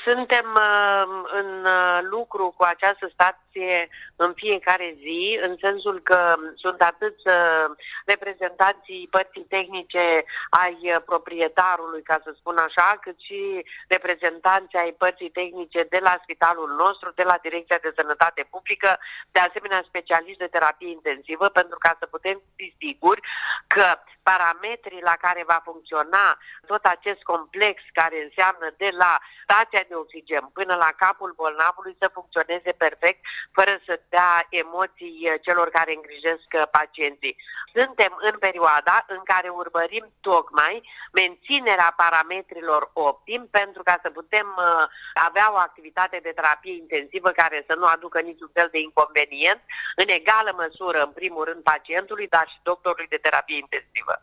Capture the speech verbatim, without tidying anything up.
Suntem uh, în uh, lucru cu această stație în fiecare zi, în sensul că sunt atât uh, reprezentanții părții tehnice ai uh, proprietarului, ca să spun așa, cât și reprezentanții ai părții tehnice de la spitalul nostru, de la Direcția de Sănătate Publică, de asemenea specialiști de terapie intensivă, pentru ca să putem fi siguri că parametrii la care va funcționa tot acest complex, care înseamnă de la stația de oxigen până la capul bolnavului, să funcționeze perfect, fără să dea emoții celor care îngrijesc pacienții. Suntem în perioada în care urmărim tocmai menținerea parametrilor optim, pentru ca să putem avea o activitate de terapie intensivă care să nu aducă niciun fel de inconvenient, în egală măsură, în primul rând, pacientului, dar și doctorului de terapie intensivă.